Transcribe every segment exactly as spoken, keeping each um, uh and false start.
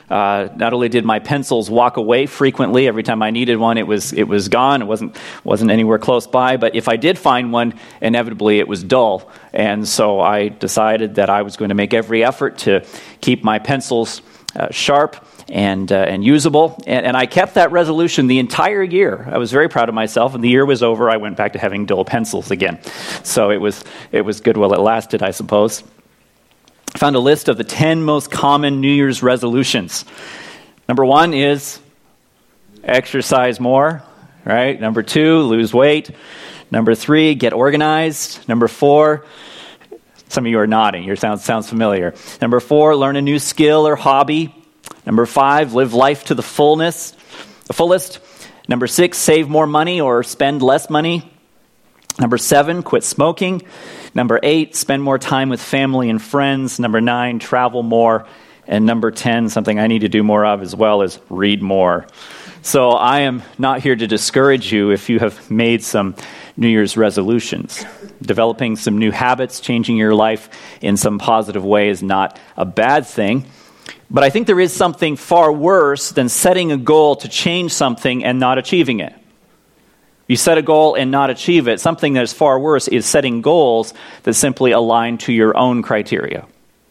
Uh, not only did my pencils walk away frequently, every time I needed one, it was it was gone. It wasn't wasn't anywhere close by. But if I did find one, inevitably it was dull. And so I decided that I was going to make every effort to keep my pencils uh, sharp and uh, and usable. And, and I kept that resolution the entire year. I was very proud of myself. And the year was over, I went back to having dull pencils again. So it was it was good while it lasted, I suppose. I found a list of the ten most common New Year's resolutions. Number one is exercise more, right? Number two, lose weight. Number three, get organized. Number four, some of you are nodding. Your sound sounds familiar. Number four, learn a new skill or hobby. Number five, live life to the fullness, the fullest. Number six, save more money or spend less money. Number seven, quit smoking. Number eight, spend more time with family and friends. Number nine, travel more. And number ten, something I need to do more of as well, is read more. So I am not here to discourage you if you have made some New Year's resolutions. Developing some new habits, changing your life in some positive way is not a bad thing. But I think there is something far worse than setting a goal to change something and not achieving it. You set a goal and not achieve it. Something that is far worse is setting goals that simply align to your own criteria.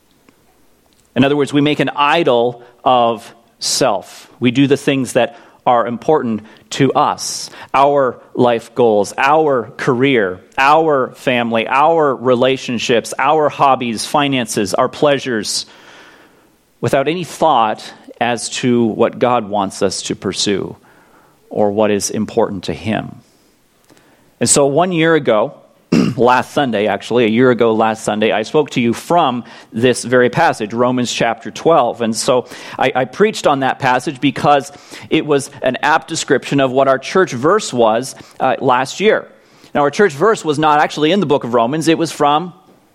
In other words, we make an idol of self. We do the things that are important to us, our life goals, our career, our family, our relationships, our hobbies, finances, our pleasures, without any thought as to what God wants us to pursue or what is important to Him. And so one year ago, last Sunday actually, a year ago last Sunday, I spoke to you from this very passage, Romans chapter twelve. And so I, I preached on that passage because it was an apt description of what our church verse was uh, last year. Now, our church verse was not actually in the book of Romans. It was from...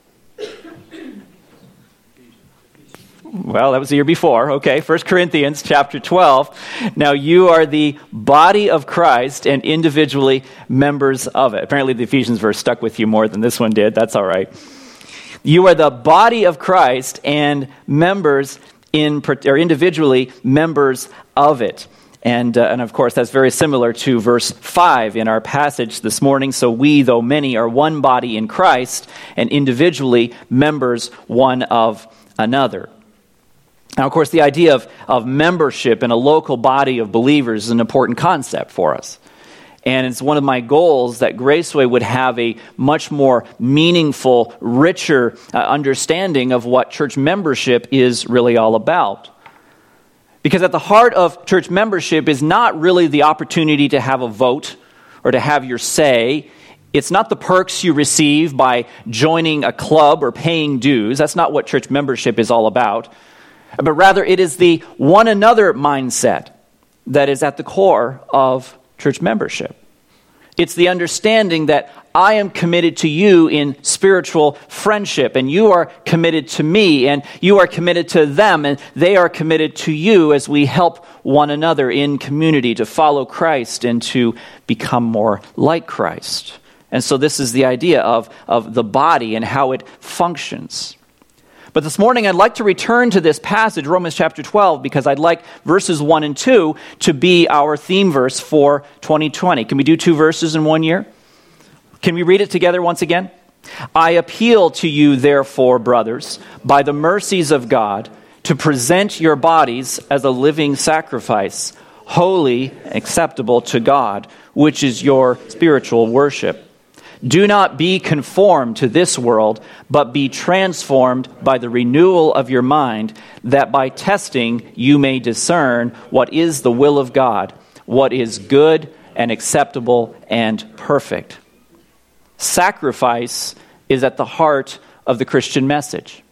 Well, that was the year before. Okay, First Corinthians chapter twelve. Now you are the body of Christ and individually members of it. Apparently the Ephesians verse stuck with you more than this one did. That's all right. You are the body of Christ and members in, or individually members of it. And, uh, and of course, that's very similar to verse five in our passage this morning. So we, though many, are one body in Christ and individually members one of another. Now, of course, the idea of, of membership in a local body of believers is an important concept for us. And it's one of my goals that Graceway would have a much more meaningful, richer uh, understanding of what church membership is really all about. Because at the heart of church membership is not really the opportunity to have a vote or to have your say. It's not the perks you receive by joining a club or paying dues. That's not what church membership is all about. But rather, it is the one another mindset that is at the core of church membership. It's the understanding that I am committed to you in spiritual friendship, and you are committed to me, and you are committed to them, and they are committed to you as we help one another in community to follow Christ and to become more like Christ. And so this is the idea of, of the body and how it functions. But this morning, I'd like to return to this passage, Romans chapter twelve, because I'd like verses one and two to be our theme verse for twenty twenty. Can we do two verses in one year? Can we read it together once again? I appeal to you, therefore, brothers, by the mercies of God, to present your bodies as a living sacrifice, holy, acceptable to God, which is your spiritual worship. Do not be conformed to this world, but be transformed by the renewal of your mind, that by testing you may discern what is the will of God, what is good and acceptable and perfect. Sacrifice is at the heart of the Christian message.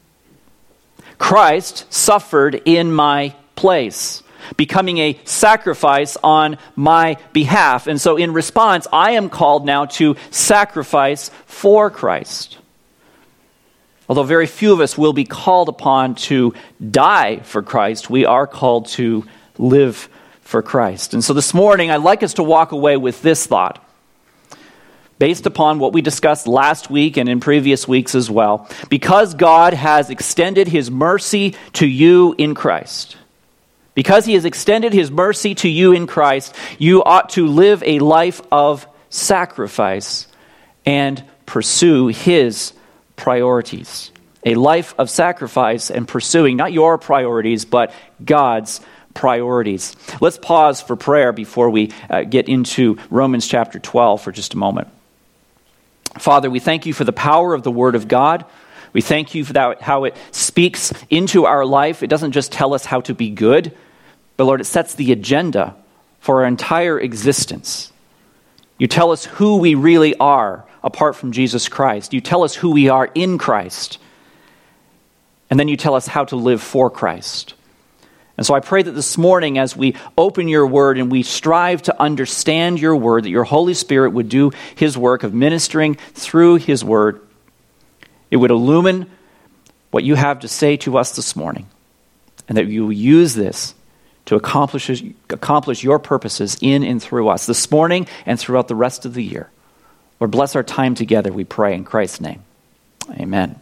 Christ suffered in my place, becoming a sacrifice on my behalf. And so in response, I am called now to sacrifice for Christ. Although very few of us will be called upon to die for Christ, we are called to live for Christ. And so this morning, I'd like us to walk away with this thought, based upon what we discussed last week and in previous weeks as well. Because God has extended His mercy to you in Christ, Because he has extended his mercy to you in Christ, you ought to live a life of sacrifice and pursue his priorities. A life of sacrifice and pursuing not your priorities, but God's priorities. Let's pause for prayer before we uh, get into Romans chapter twelve for just a moment. Father, we thank you for the power of the Word of God. We thank you for that, how it speaks into our life. It doesn't just tell us how to be good, but Lord, it sets the agenda for our entire existence. You tell us who we really are apart from Jesus Christ. You tell us who we are in Christ. And then you tell us how to live for Christ. And so I pray that this morning, as we open your word and we strive to understand your word, that your Holy Spirit would do his work of ministering through his word. It would illumine what you have to say to us this morning, and that you will use this to accomplish, accomplish your purposes in and through us this morning and throughout the rest of the year. Lord, bless our time together, we pray in Christ's name. Amen.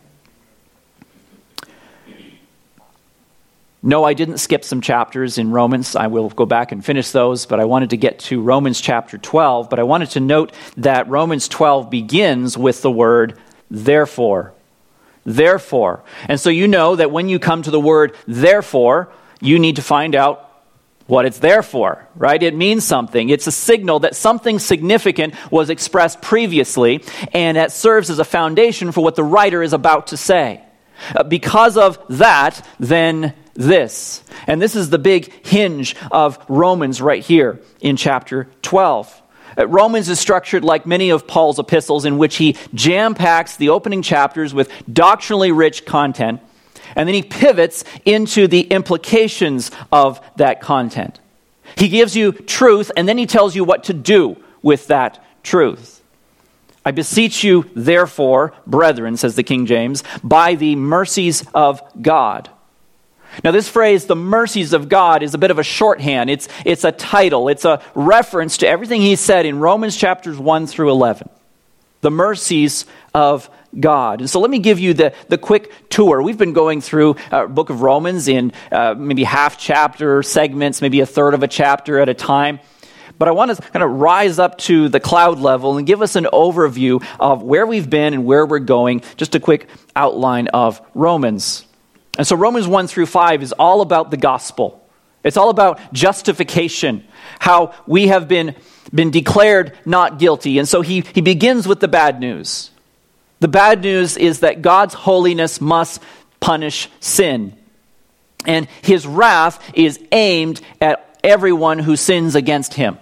No, I didn't skip some chapters in Romans. I will go back and finish those, but I wanted to get to Romans chapter twelve. But I wanted to note that Romans twelve begins with the word therefore. Therefore. And so you know that when you come to the word therefore, you need to find out what it's there for, right? It means something. It's a signal that something significant was expressed previously, and that serves as a foundation for what the writer is about to say. Uh, because of that, then this. And this is the big hinge of Romans right here in chapter twelve. Uh, Romans is structured like many of Paul's epistles, in which he jam-packs the opening chapters with doctrinally rich content, and then he pivots into the implications of that content. He gives you truth, and then he tells you what to do with that truth. I beseech you, therefore, brethren, says the King James, by the mercies of God. Now this phrase, the mercies of God, is a bit of a shorthand. It's, it's a title. It's a reference to everything he said in Romans chapters one through eleven. The mercies of God. And so let me give you the, the quick tour. We've been going through uh, book of Romans in uh, maybe half chapter segments, maybe a third of a chapter at a time. But I want to kind of rise up to the cloud level and give us an overview of where we've been and where we're going. Just a quick outline of Romans. And so Romans one through five is all about the gospel. It's all about justification, how we have been, been declared not guilty. And so he, he begins with the bad news. The bad news is that God's holiness must punish sin. And his wrath is aimed at everyone who sins against him.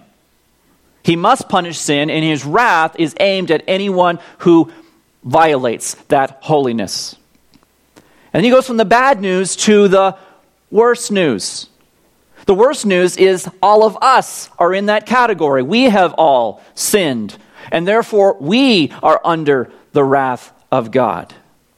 He must punish sin, and his wrath is aimed at anyone who violates that holiness. And he goes from the bad news to the worst news. The worst news is all of us are in that category. We have all sinned, and therefore we are under the wrath of God.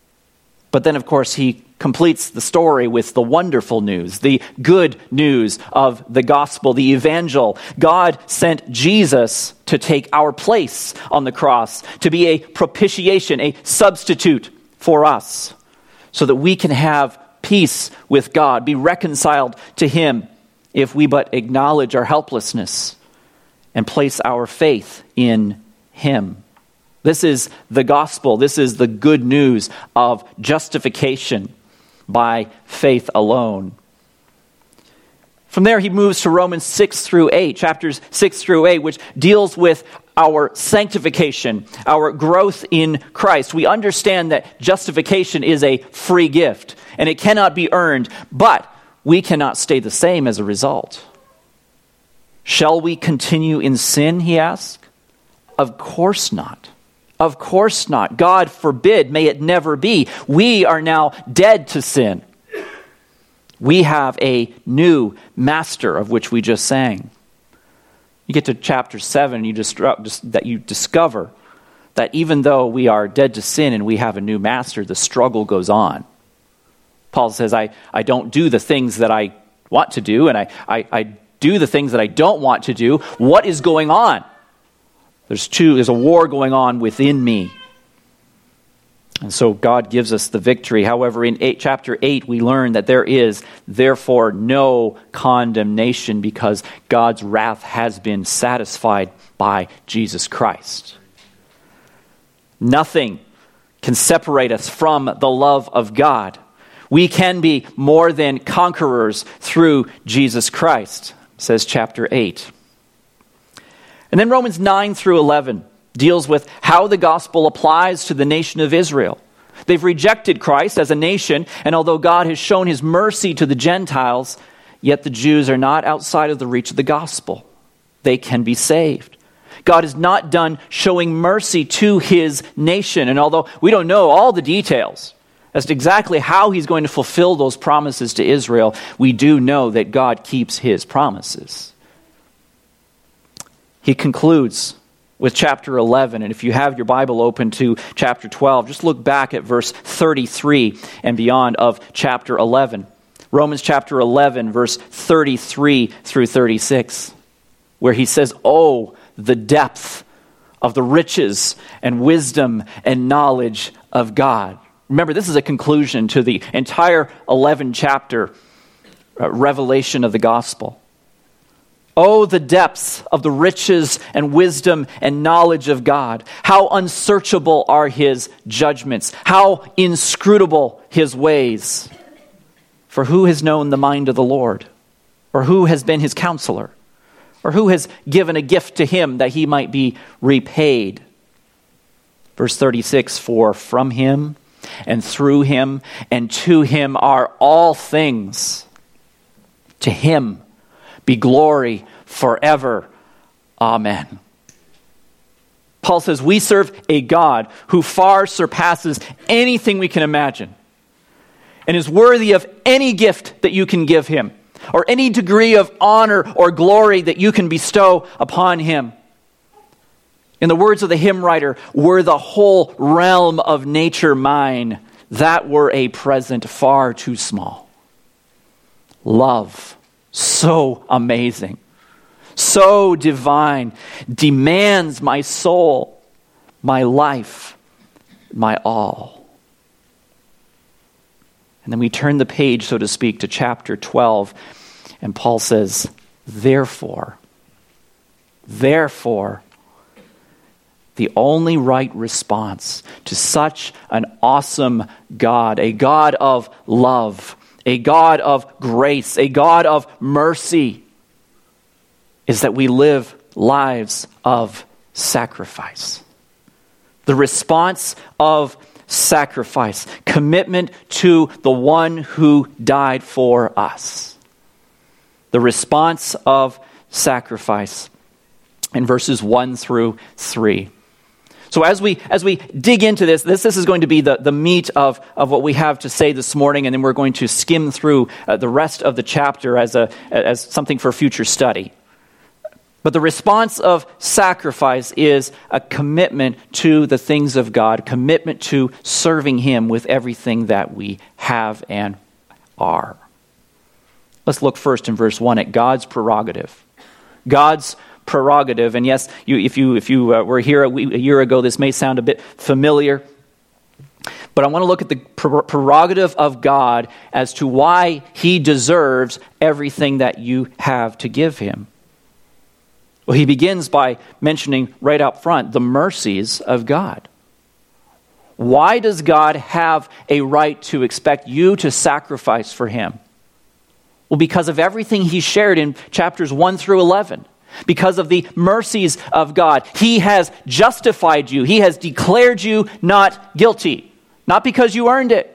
But then, of course, he completes the story with the wonderful news, the good news of the gospel, the evangel. God sent Jesus to take our place on the cross, to be a propitiation, a substitute for us, so that we can have peace with God, be reconciled to him, if we but acknowledge our helplessness and place our faith in him. This is the gospel. This is the good news of justification by faith alone. From there, he moves to Romans six through eight, chapters six through eight, which deals with our sanctification, our growth in Christ. We understand that justification is a free gift, and it cannot be earned, but we cannot stay the same as a result. Shall we continue in sin, he asks? Of course not. Of course not. God forbid, may it never be. We are now dead to sin. We have a new master, of which we just sang. You get to chapter seven, and you just, just that you discover that even though we are dead to sin and we have a new master, the struggle goes on. Paul says, I, I don't do the things that I want to do, and I, I, I do the things that I don't want to do. What is going on? There's two, there's a war going on within me. And so God gives us the victory. However, in eight, chapter eight, we learn that there is therefore no condemnation because God's wrath has been satisfied by Jesus Christ. Nothing can separate us from the love of God. We can be more than conquerors through Jesus Christ, says chapter eight. And then Romans nine through eleven deals with how the gospel applies to the nation of Israel. They've rejected Christ as a nation, and although God has shown his mercy to the Gentiles, yet the Jews are not outside of the reach of the gospel. They can be saved. God is not done showing mercy to his nation, and although we don't know all the details as to exactly how he's going to fulfill those promises to Israel, we do know that God keeps his promises. He concludes with chapter eleven, and if you have your Bible open to chapter twelve, just look back at verse thirty-three and beyond of chapter eleven. Romans chapter eleven, verse thirty-three through thirty-six, where he says, "Oh, the depth of the riches and wisdom and knowledge of God." Remember, this is a conclusion to the entire eleven chapter uh, revelation of the gospel. Oh, the depths of the riches and wisdom and knowledge of God. How unsearchable are his judgments. How inscrutable his ways. For who has known the mind of the Lord? Or who has been his counselor? Or who has given a gift to him that he might be repaid? Verse thirty-six, for from him and through him and to him are all things. To him be glory forever. Amen. Paul says we serve a God who far surpasses anything we can imagine and is worthy of any gift that you can give him or any degree of honor or glory that you can bestow upon him. In the words of the hymn writer, were the whole realm of nature mine, that were a present far too small. Love, so amazing, so divine, demands my soul, my life, my all. And then we turn the page, so to speak, to chapter twelve, and Paul says, therefore, therefore, the only right response to such an awesome God, a God of love, a God of grace, a God of mercy, is that we live lives of sacrifice. The response of sacrifice, commitment to the one who died for us. The response of sacrifice in verses one through three. So as we as we dig into this, this, this is going to be the, the meat of, of what we have to say this morning, and then we're going to skim through uh, the rest of the chapter as a as something for future study. But the response of sacrifice is a commitment to the things of God, commitment to serving him with everything that we have and are. Let's look first in verse one at God's prerogative. God's prerogative, and yes, you, if you if you uh, were here a, a year ago, this may sound a bit familiar, but I want to look at the prerogative of God as to why he deserves everything that you have to give him. Well, he begins by mentioning right up front the mercies of God. Why does God have a right to expect you to sacrifice for him? Well, because of everything he shared in chapters one through eleven. Because of the mercies of God. He has justified you. He has declared you not guilty. Not because you earned it,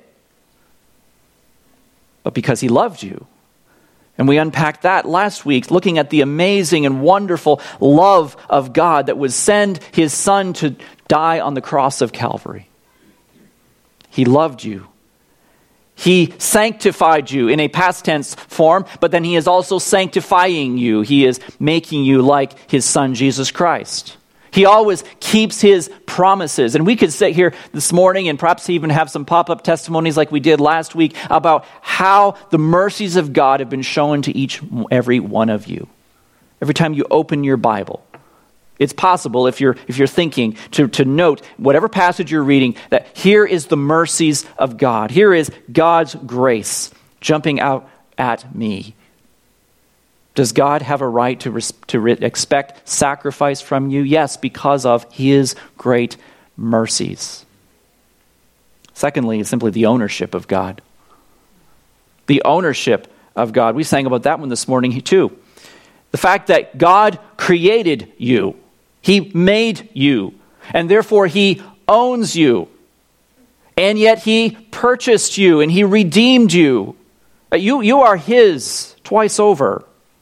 but because he loved you. And we unpacked that last week, looking at the amazing and wonderful love of God that would send his son to die on the cross of Calvary. He loved you. He sanctified you in a past tense form, but then he is also sanctifying you. He is making you like his son, Jesus Christ. He always keeps his promises. And we could sit here this morning and perhaps even have some pop-up testimonies like we did last week about how the mercies of God have been shown to each every one of you. Every time you open your Bible, It's possible, if you're if you're thinking, to, to note whatever passage you're reading, that here is the mercies of God. Here is God's grace jumping out at me. Does God have a right to, res- to re- expect sacrifice from you? Yes, because of his great mercies. Secondly, is simply the ownership of God. The ownership of God. We sang about that one this morning too. The fact that God created you. He made you. And therefore he owns you. And yet he purchased you and he redeemed you. You, you are his twice over.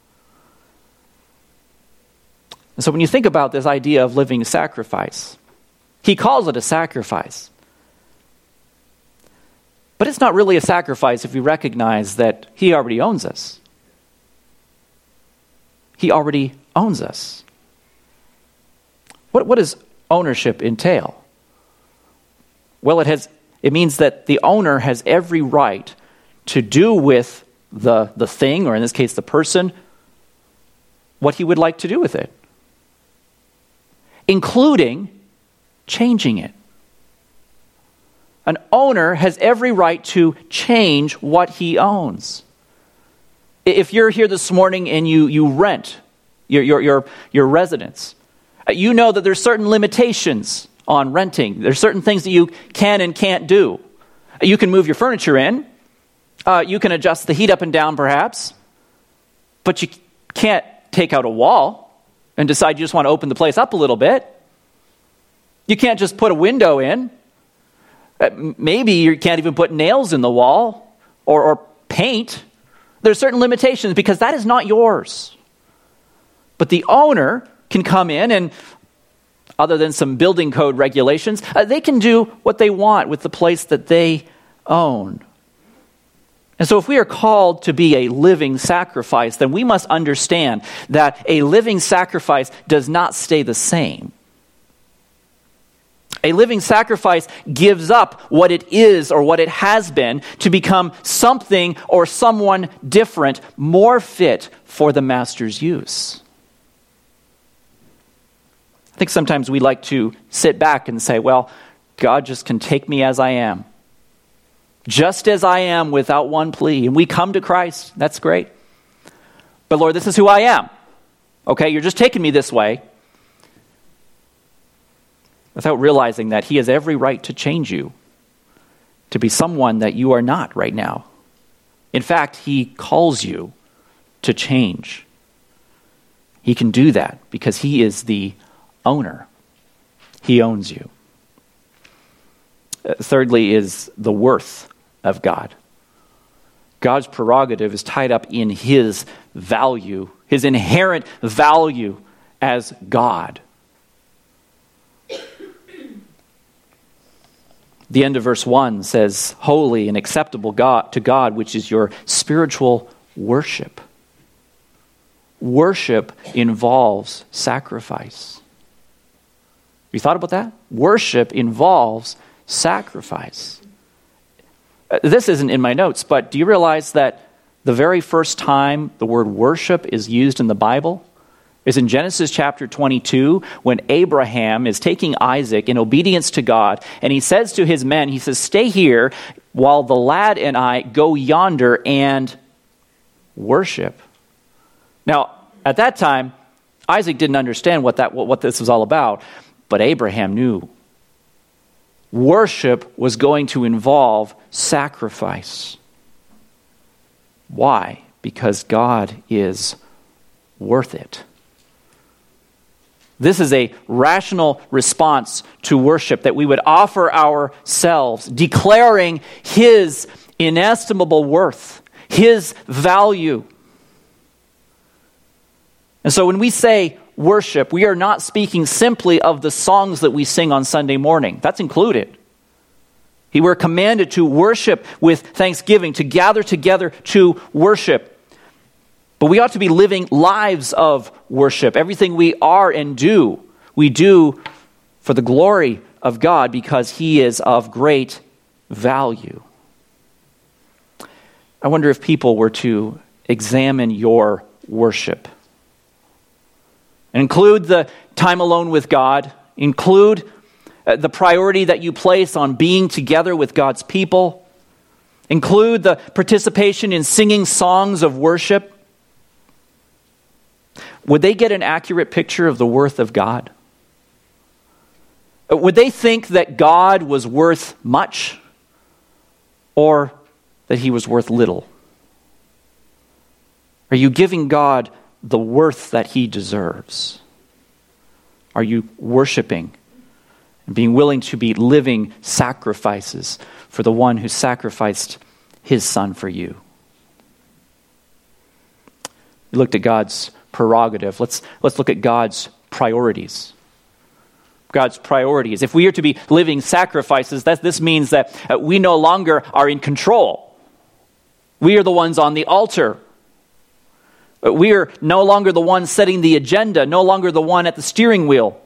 And so when you think about this idea of living sacrifice, he calls it a sacrifice. But it's not really a sacrifice if we recognize that he already owns us. He already owns us. What, what does ownership entail? Well, it has it means that the owner has every right to do with the, the thing, or in this case the person, what he would like to do with it, including changing it. An owner has every right to change what he owns. If you're here this morning and you, you rent your, your, your, your residence, you know that there's certain limitations on renting. There's certain things that you can and can't do. You can move your furniture in. Uh, you can adjust the heat up and down perhaps. But you can't take out a wall and decide you just want to open the place up a little bit. You can't just put a window in. Maybe you can't even put nails in the wall or, or paint. There's certain limitations because that is not yours. But the owner can come in and, other than some building code regulations, uh, they can do what they want with the place that they own. And so if we are called to be a living sacrifice, then we must understand that a living sacrifice does not stay the same. A living sacrifice gives up what it is or what it has been to become something or someone different, more fit for the master's use. I think sometimes we like to sit back and say, well, God just can take me as I am. Just as I am without one plea. And we come to Christ. That's great. But Lord, this is who I am. Okay, you're just taking me this way. Without realizing that he has every right to change you to be someone that you are not right now. In fact, he calls you to change. He can do that because he is the owner. He owns you. Uh, thirdly is the worth of God. God's prerogative is tied up in his value, his inherent value as God. The end of verse one says, holy and acceptable God to God, which is your spiritual worship. Worship involves sacrifice. You thought about that? Worship involves sacrifice. This isn't in my notes, but do you realize that the very first time the word worship is used in the Bible is in Genesis chapter twenty-two, when Abraham is taking Isaac in obedience to God, and he says to his men, he says, stay here while the lad and I go yonder and worship. Now, at that time, Isaac didn't understand what that what this was all about, but Abraham knew. Worship was going to involve sacrifice. Why? Because God is worth it. This is a rational response to worship, that we would offer ourselves, declaring his inestimable worth, his value. And so when we say worship, we are not speaking simply of the songs that we sing on Sunday morning. That's included. We were commanded to worship with thanksgiving, to gather together to worship. But we ought to be living lives of worship. Everything we are and do, we do for the glory of God because he is of great value. I wonder if people were to examine your worship And include the time alone with God. Include uh, the priority that you place on being together with God's people. Include the participation in singing songs of worship. Would they get an accurate picture of the worth of God? Would they think that God was worth much or that he was worth little? Are you giving God the worth that he deserves? Are you worshiping and being willing to be living sacrifices for the one who sacrificed his son for you? We looked at God's prerogative. Let's, let's look at God's priorities. God's priorities. If we are to be living sacrifices, that this means that uh, we no longer are in control. We are the ones on the altar. Uh, we are no longer the ones setting the agenda, no longer the one at the steering wheel.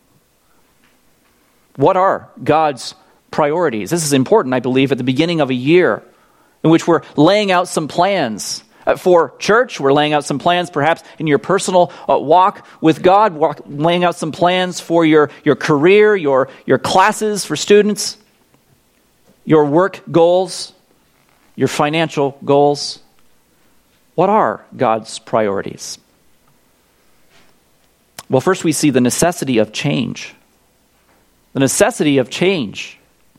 What are God's priorities? This is important, I believe, at the beginning of a year in which we're laying out some plans. Uh, for church, we're laying out some plans perhaps in your personal uh, walk with God, walk, laying out some plans for your, your career, your, your classes for students, your work goals, your financial goals. What are God's priorities? Well, first we see the necessity of change. The necessity of change.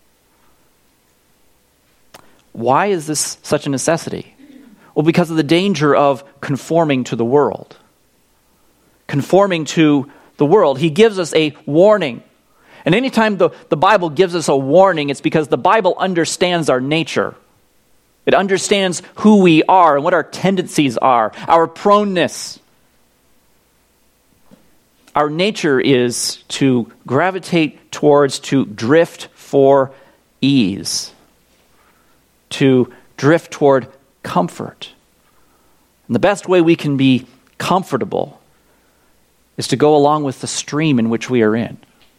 Why is this such a necessity? Well, because of the danger of conforming to the world. Conforming to the world. He gives us a warning. And anytime the, the Bible gives us a warning, it's because the Bible understands our nature. It understands who we are and what our tendencies are, our proneness. Our nature is to gravitate towards, to drift for ease. To drift toward comfort. And the best way we can be comfortable is to go along with the stream in which we are in.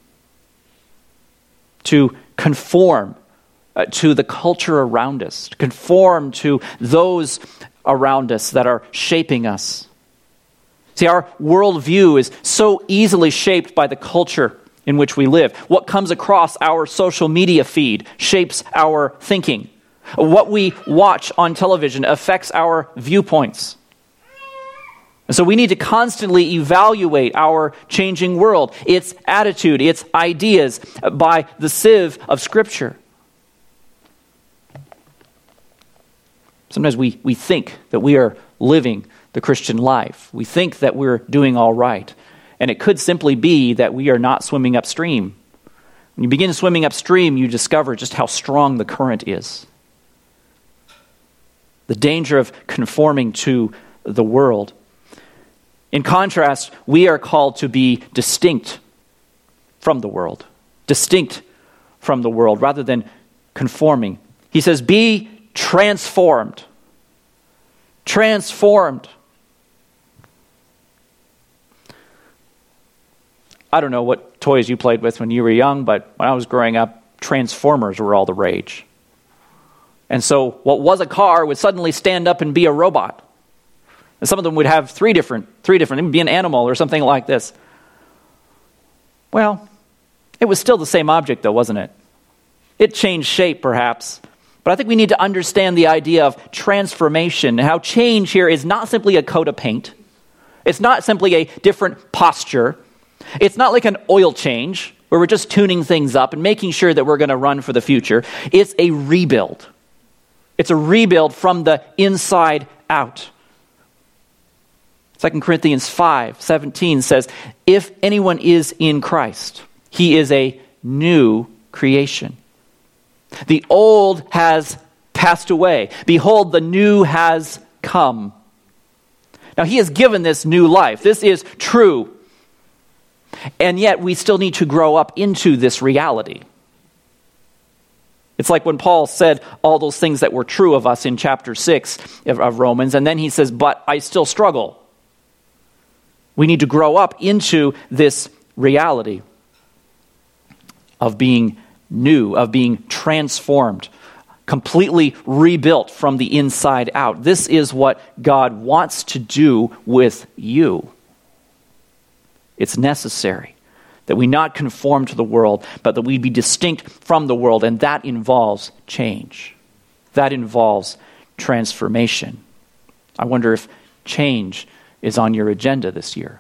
To conform uh, to the culture around us. To conform to those around us that are shaping us. See, our worldview is so easily shaped by the culture in which we live. What comes across our social media feed shapes our thinking. What we watch on television affects our viewpoints. And so we need to constantly evaluate our changing world, its attitude, its ideas, by the sieve of Scripture. Sometimes we, we think that we are living the Christian life. We think that we're doing all right. And it could simply be that we are not swimming upstream. When you begin swimming upstream, you discover just how strong the current is. The danger of conforming to the world. In contrast, we are called to be distinct from the world. Distinct from the world rather than conforming. He says, be transformed. Transformed. I don't know what toys you played with when you were young, but when I was growing up, Transformers were all the rage. And so what was a car would suddenly stand up and be a robot. And some of them would have three different, three different, it would be an animal or something like this. Well, it was still the same object though, wasn't it? It changed shape perhaps. But I think we need to understand the idea of transformation, how change here is not simply a coat of paint. It's not simply a different posture. It's not like an oil change where we're just tuning things up and making sure that we're going to run for the future. It's a rebuild. It's a rebuild from the inside out. Second Corinthians five seventeen says, if anyone is in Christ, he is a new creation. The old has passed away. Behold, the new has come. Now, he has given this new life. This is true. And yet, we still need to grow up into this reality. It's like when Paul said all those things that were true of us in chapter six of Romans, and then he says, but I still struggle. We need to grow up into this reality of being new, of being transformed, completely rebuilt from the inside out. This is what God wants to do with you. It's necessary that we not conform to the world, but that we be distinct from the world, and that involves change. That involves transformation. I wonder if change is on your agenda this year.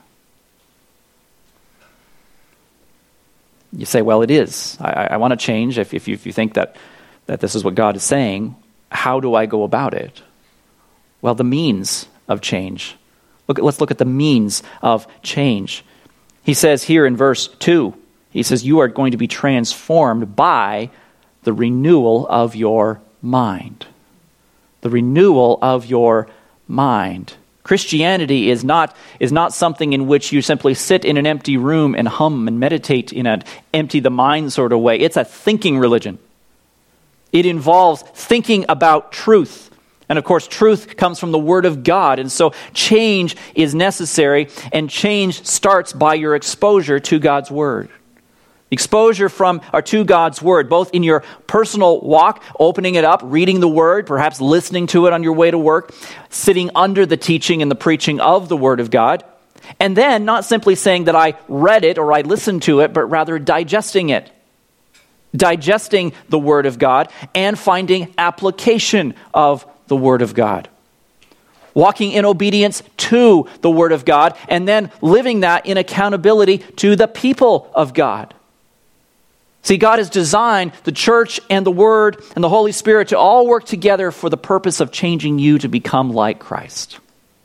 You say, well, it is. I, I want to change. If, if, you, if you think that, that this is what God is saying, how do I go about it? Well, the means of change. Look, let's look at the means of change. He says here in verse two, he says, you are going to be transformed by the renewal of your mind. The renewal of your mind. Christianity is not, is not something in which you simply sit in an empty room and hum and meditate in an empty the mind sort of way. It's a thinking religion. It involves thinking about truth. And of course, truth comes from the Word of God. And so change is necessary, and change starts by your exposure to God's Word. Exposure from or to God's Word, both in your personal walk, opening it up, reading the Word, perhaps listening to it on your way to work, sitting under the teaching and the preaching of the Word of God, and then not simply saying that I read it or I listened to it, but rather digesting it. Digesting the Word of God and finding application of the Word of God. Walking in obedience to the Word of God, and then living that in accountability to the people of God. See, God has designed the church and the Word and the Holy Spirit to all work together for the purpose of changing you to become like Christ.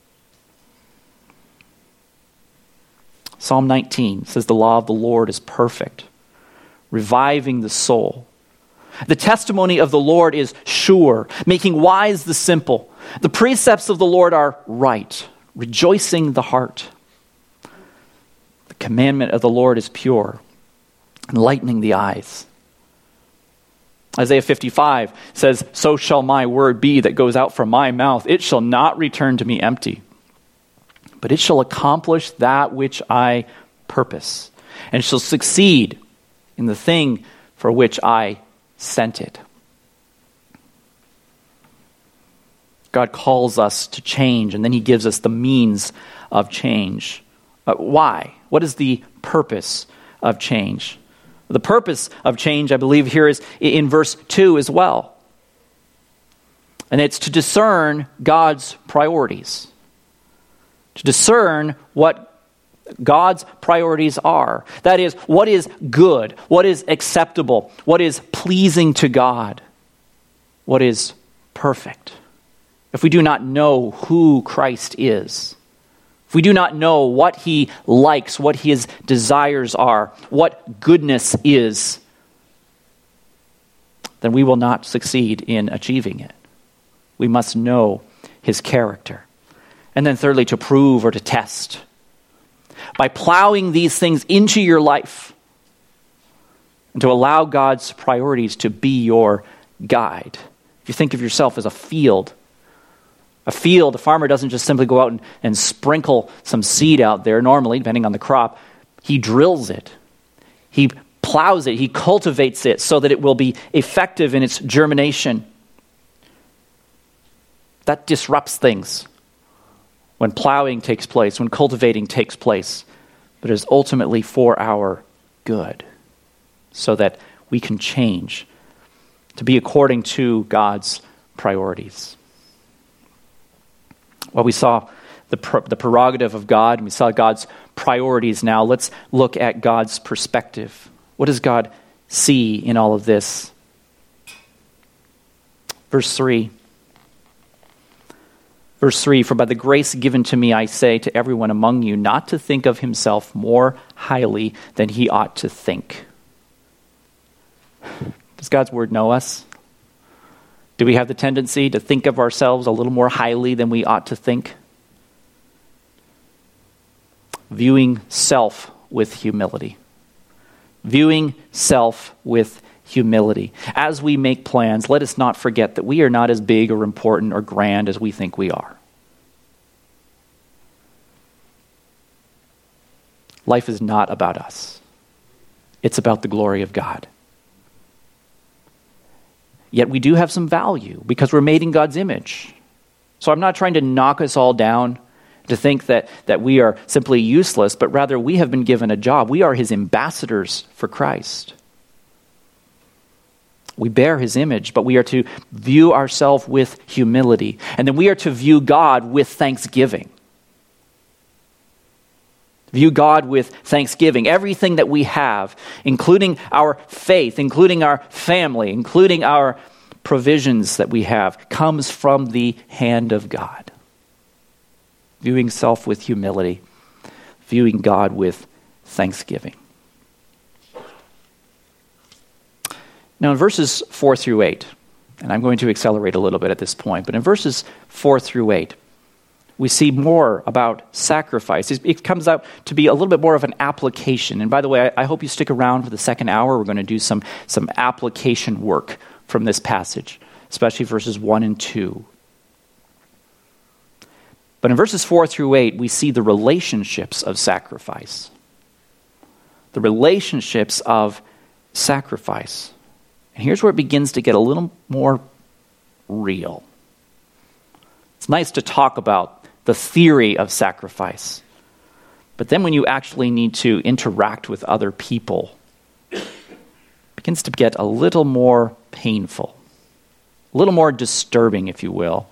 Psalm nineteen says, the law of the Lord is perfect, reviving the soul. The testimony of the Lord is sure, making wise the simple. The precepts of the Lord are right, rejoicing the heart. The commandment of the Lord is pure, enlightening the eyes. Isaiah fifty-five says, so shall my word be that goes out from my mouth. It shall not return to me empty, but it shall accomplish that which I purpose, and shall succeed in the thing for which I sent it. God calls us to change, and then he gives us the means of change. Uh, why? What is the purpose of change? The purpose of change, I believe, here is in verse two as well. And it's to discern God's priorities. To discern what God's priorities are. That is, what is good, what is acceptable, what is pleasing to God, what is perfect. If we do not know who Christ is, if we do not know what he likes, what his desires are, what goodness is, then we will not succeed in achieving it. We must know his character. And then thirdly, to prove or to test. By plowing these things into your life and to allow God's priorities to be your guide. If you think of yourself as a field, a field, a farmer doesn't just simply go out and, and sprinkle some seed out there normally, depending on the crop. He drills it. He plows it. He cultivates it so that it will be effective in its germination. That disrupts things when plowing takes place, when cultivating takes place, but it is ultimately for our good, so that we can change to be according to God's priorities. Well, we saw the, pr- the prerogative of God, and we saw God's priorities. Now let's look at God's perspective. What does God see in all of this? Verse three. Verse three, for by the grace given to me, I say to everyone among you not to think of himself more highly than he ought to think. Does God's word know us? Do we have the tendency to think of ourselves a little more highly than we ought to think? Viewing self with humility. Viewing self with humility. As we make plans, let us not forget that we are not as big or important or grand as we think we are. Life is not about us. It's about the glory of God. Yet we do have some value because we're made in God's image. So I'm not trying to knock us all down, to think that, that we are simply useless, but rather we have been given a job. We are his ambassadors for Christ. We bear his image, but we are to view ourselves with humility. And then we are to view God with thanksgiving. View God with thanksgiving. Everything that we have, including our faith, including our family, including our provisions that we have, comes from the hand of God. Viewing self with humility. Viewing God with thanksgiving. Now in verses four through eight, and I'm going to accelerate a little bit at this point, but in verses four through eight, we see more about sacrifice. It comes out to be a little bit more of an application. And by the way, I hope you stick around for the second hour. We're going to do some, some application work from this passage, especially verses one and two. But in verses four through eight, we see the relationships of sacrifice. The relationships of sacrifice. And here's where it begins to get a little more real. It's nice to talk about the theory of sacrifice. But then when you actually need to interact with other people, it begins to get a little more painful, a little more disturbing, if you will.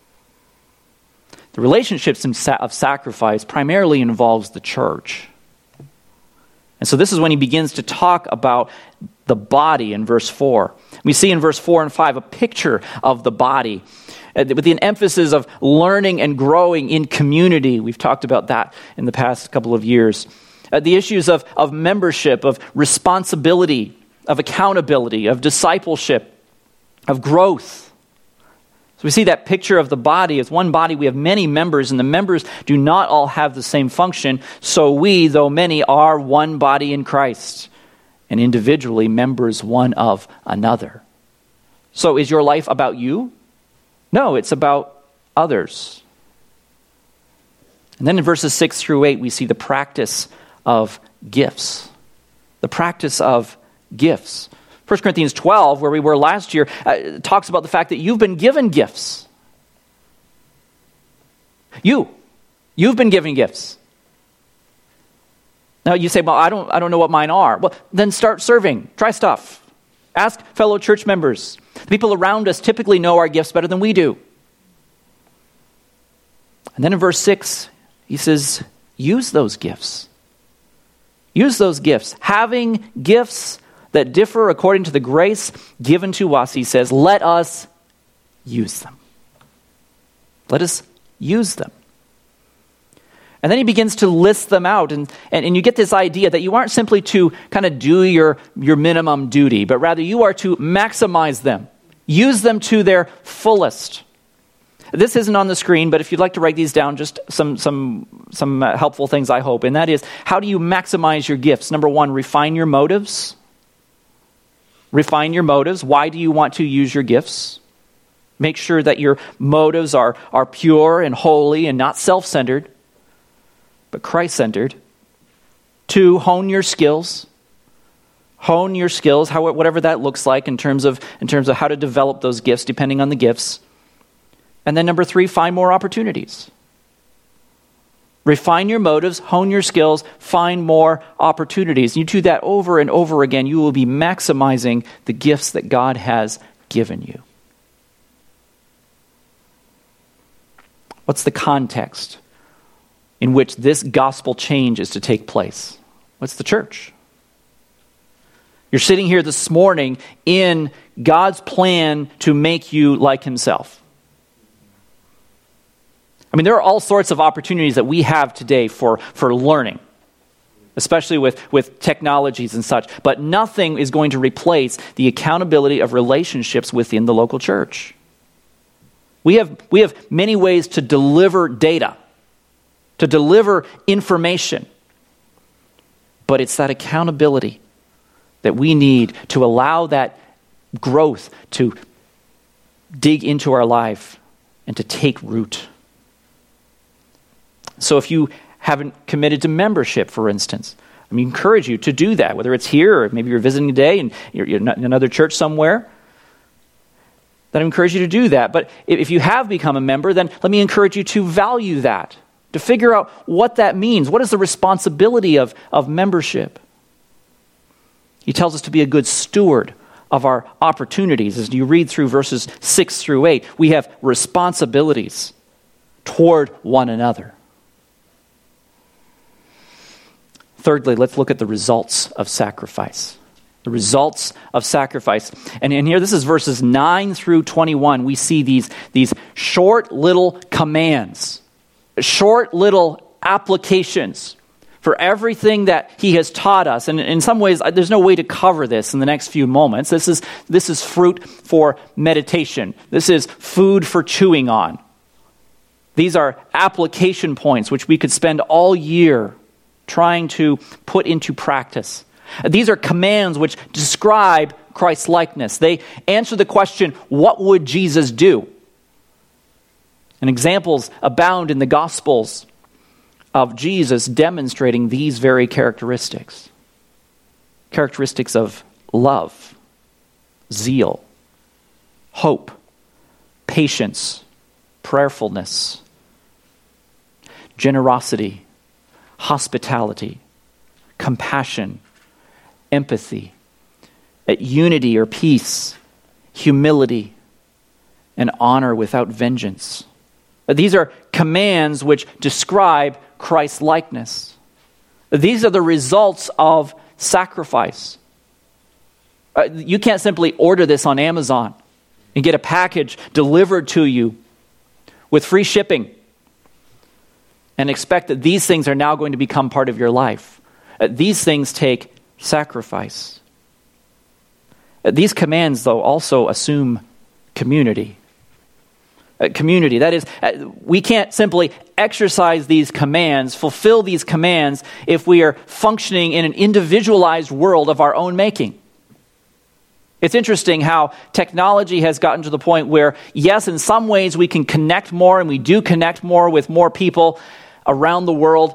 The relationships of sacrifice primarily involves the church. And so this is when he begins to talk about the body in verse four. We see in verse four and five a picture of the body with an emphasis of learning and growing in community. We've talked about that in the past couple of years. Uh, the issues of, of membership, of responsibility, of accountability, of discipleship, of growth. So we see that picture of the body. As one body, we have many members, and the members do not all have the same function. So we, though many, are one body in Christ, and individually members one of another. So is your life about you? No, it's about others. And then in verses six through eight, we see the practice of gifts. The practice of gifts. First Corinthians twelve, where we were last year, uh, talks about the fact that you've been given gifts. You. You've been given gifts. Now you say, well, I don't, I don't know what mine are. Well, then start serving. Try stuff. Ask fellow church members. The people around us typically know our gifts better than we do. And then in verse six, he says, use those gifts. Use those gifts. Having gifts that differ according to the grace given to us, he says, let us use them. Let us use them. And then he begins to list them out, and, and, and you get this idea that you aren't simply to kind of do your, your minimum duty, but rather you are to maximize them. Use them to their fullest. This isn't on the screen, but if you'd like to write these down, just some, some, some uh, helpful things, I hope. And that is, how do you maximize your gifts? Number one, refine your motives. Refine your motives. Why do you want to use your gifts? Make sure that your motives are, are pure and holy and not self-centered, but Christ-centered. Two, hone your skills. Hone your skills, how, whatever that looks like in terms of in terms of how to develop those gifts, depending on the gifts. And then number three, find more opportunities. Refine your motives, hone your skills, find more opportunities. You do that over and over again, you will be maximizing the gifts that God has given you. What's the context in which this gospel change is to take place? What's the church? You're sitting here this morning in God's plan to make you like himself. I mean, there are all sorts of opportunities that we have today for, for learning, especially with, with technologies and such. But nothing is going to replace the accountability of relationships within the local church. We have, we have many ways to deliver data, to deliver information. But it's that accountability that we need to allow that growth to dig into our life and to take root. So if you haven't committed to membership, for instance, I mean, encourage you to do that, whether it's here or maybe you're visiting today and you're, you're in another church somewhere, then I encourage you to do that. But if you have become a member, then let me encourage you to value that. to figure out what that means. What is the responsibility of, of membership? He tells us to be a good steward of our opportunities. As you read through verses six through eight, we have responsibilities toward one another. Thirdly, let's look at the results of sacrifice. The results of sacrifice. And in here, this is verses nine through twenty-one. We see these, these short little commands, short little applications for everything that he has taught us. And in some ways, there's no way to cover this in the next few moments. This is, this is fruit for meditation. This is food for chewing on. These are application points which we could spend all year trying to put into practice. These are commands which describe Christ's likeness. They answer the question, what would Jesus do? And examples abound in the Gospels of Jesus demonstrating these very characteristics. Characteristics of love, zeal, hope, patience, prayerfulness, generosity, hospitality, compassion, empathy, unity or peace, humility, and honor without vengeance. These are commands which describe Christ's likeness. These are the results of sacrifice. Uh, you can't simply order this on Amazon and get a package delivered to you with free shipping and expect that these things are now going to become part of your life. Uh, these things take sacrifice. Uh, these commands, though, also assume community. Uh, community, that is, uh, we can't simply exercise these commands, fulfill these commands, if we are functioning in an individualized world of our own making. It's interesting how technology has gotten to the point where, yes, in some ways we can connect more, and we do connect more with more people around the world.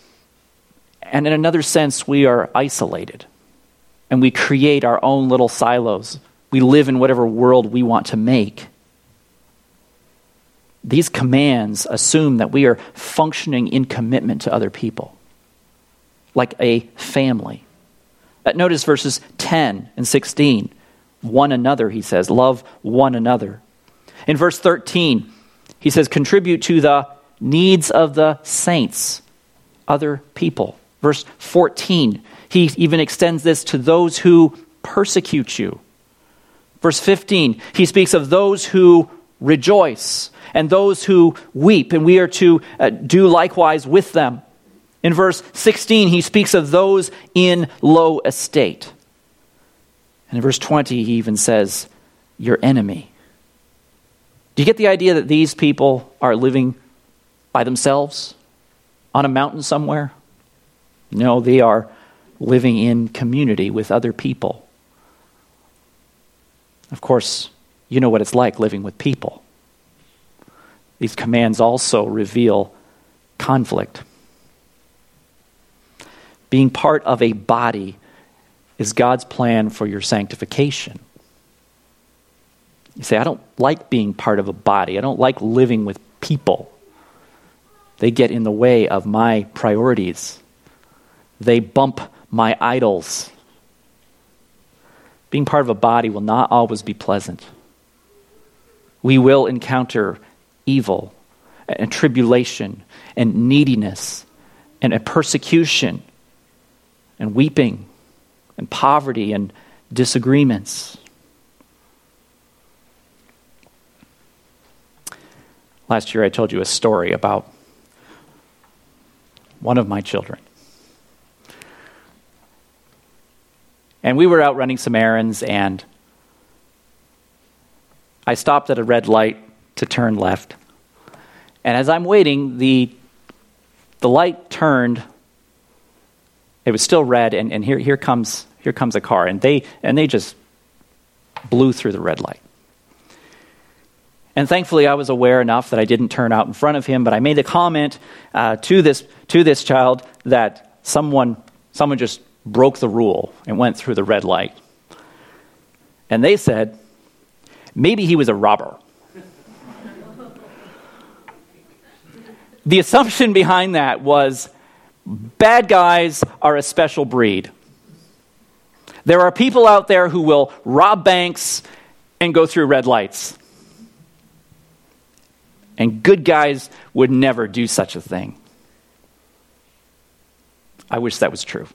And in another sense, we are isolated. And we create our own little silos. We live in whatever world we want to make. These commands assume that we are functioning in commitment to other people, like a family. Uh, notice verses ten and sixteen. One another, he says. Love one another. In verse thirteen, he says, contribute to the needs of the saints, other people. Verse fourteen, he even extends this to those who persecute you. Verse fifteen, he speaks of those who rejoice and those who weep, and we are to uh, do likewise with them. In verse sixteen, he speaks of those in low estate. And in verse twenty, he even says, your enemy. Do you get the idea that these people are living by themselves on a mountain somewhere? No, they are living in community with other people. Of course, you know what it's like living with people. These commands also reveal conflict. Being part of a body is God's plan for your sanctification. You say, I don't like being part of a body. I don't like living with people. They get in the way of my priorities. They bump my idols. Being part of a body will not always be pleasant. We will encounter evil and tribulation and neediness and a persecution and weeping and poverty and disagreements. Last year I told you a story about one of my children. And we were out running some errands, and I stopped at a red light to turn left. And as I'm waiting, the the light turned. It was still red, and, and here here comes here comes a car, and they and they just blew through the red light. And thankfully, I was aware enough that I didn't turn out in front of him, but I made a comment uh, to this to this child that someone someone just broke the rule and went through the red light. And they said, maybe he was a robber. The assumption behind that was bad guys are a special breed. There are people out there who will rob banks and go through red lights. And good guys would never do such a thing. I wish that was true.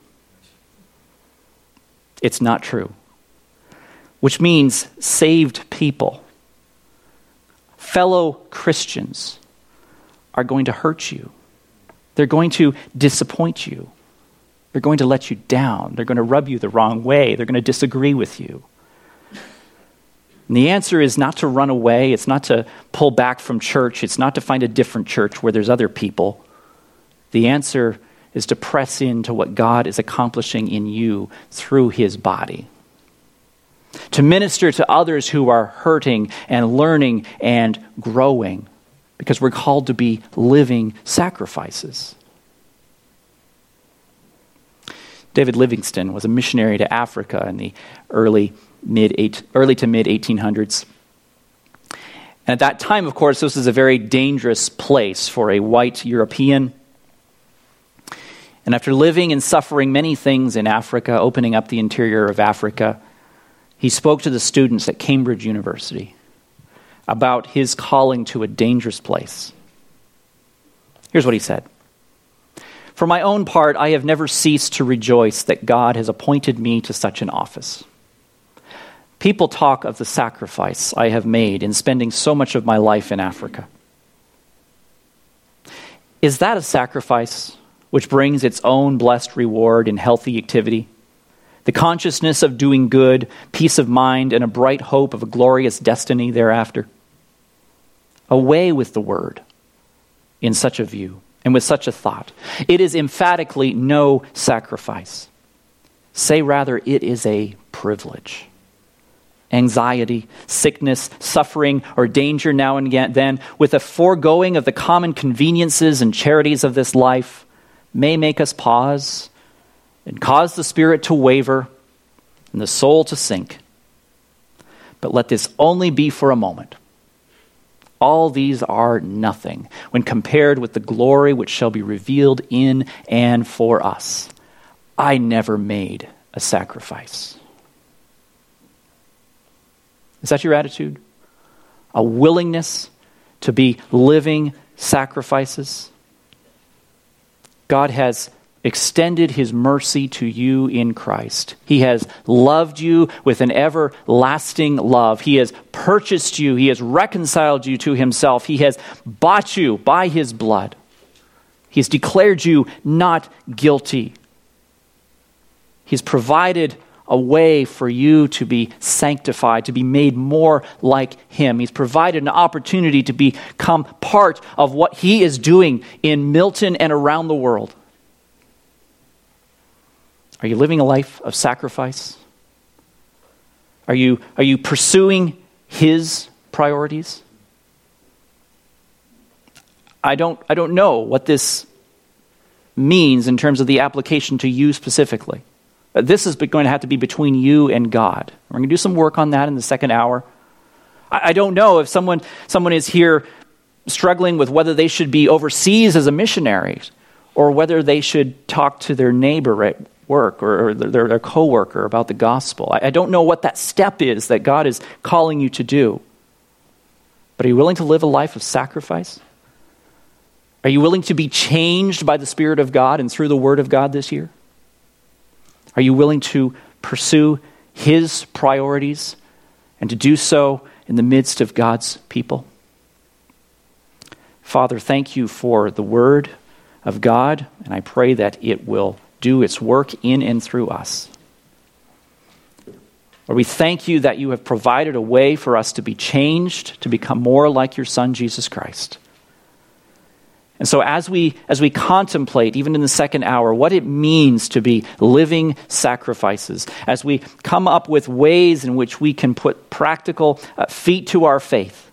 It's not true. Which means saved people, fellow Christians, are going to hurt you. They're going to disappoint you. They're going to let you down. They're going to rub you the wrong way. They're going to disagree with you. And the answer is not to run away. It's not to pull back from church. It's not to find a different church where there's other people. The answer is to press into what God is accomplishing in you through his body. To minister to others who are hurting and learning and growing, because we're called to be living sacrifices. David Livingstone was a missionary to Africa in the early mid eight, early to mid eighteen hundreds. And at that time, of course, this was a very dangerous place for a white European. And after living and suffering many things in Africa, opening up the interior of Africa, he spoke to the students at Cambridge University about his calling to a dangerous place. Here's what he said. For my own part, I have never ceased to rejoice that God has appointed me to such an office. People talk of the sacrifice I have made in spending so much of my life in Africa. Is that a sacrifice which brings its own blessed reward in healthy activity? The consciousness of doing good, peace of mind, and a bright hope of a glorious destiny thereafter? Away with the word in such a view and with such a thought. It is emphatically no sacrifice. Say rather, it is a privilege. Anxiety, sickness, suffering, or danger now and again, then, with a foregoing of the common conveniences and charities of this life, may make us pause and cause the spirit to waver and the soul to sink. But let this only be for a moment. All these are nothing when compared with the glory which shall be revealed in and for us. I never made a sacrifice. Is that your attitude? A willingness to be living sacrifices? God has extended his mercy to you in Christ. He has loved you with an everlasting love. He has purchased you. He has reconciled you to himself. He has bought you by his blood. He has declared you not guilty. He's provided a way for you to be sanctified, to be made more like him. He's provided an opportunity to become part of what he is doing in Milton and around the world. Are you living a life of sacrifice? Are you, are you pursuing his priorities? I don't, I don't know what this means in terms of the application to you specifically. This is going to have to be between you and God. We're going to do some work on that in the second hour. I, I don't know if someone, someone is here struggling with whether they should be overseas as a missionary or whether they should talk to their neighbor at work or, or their, their coworker about the gospel. I, I don't know what that step is that God is calling you to do. But are you willing to live a life of sacrifice? Are you willing to be changed by the Spirit of God and through the Word of God this year? Are you willing to pursue his priorities and to do so in the midst of God's people? Father, thank you for the Word of God, and I pray that it will do its work in and through us. Lord, we thank you that you have provided a way for us to be changed, to become more like your Son, Jesus Christ. And so as we as we contemplate, even in the second hour, what it means to be living sacrifices, as we come up with ways in which we can put practical uh, feet to our faith,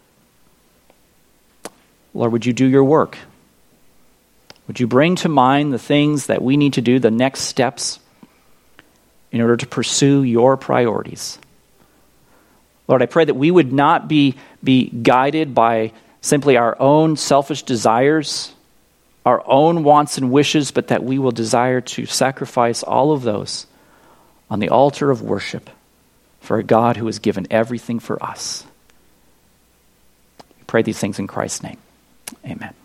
Lord, would you do your work? Would you bring to mind the things that we need to do, the next steps, in order to pursue your priorities? Lord, I pray that we would not be, be guided by simply our own selfish desires our own wants and wishes, but that we will desire to sacrifice all of those on the altar of worship for a God who has given everything for us. We pray these things in Christ's name. Amen.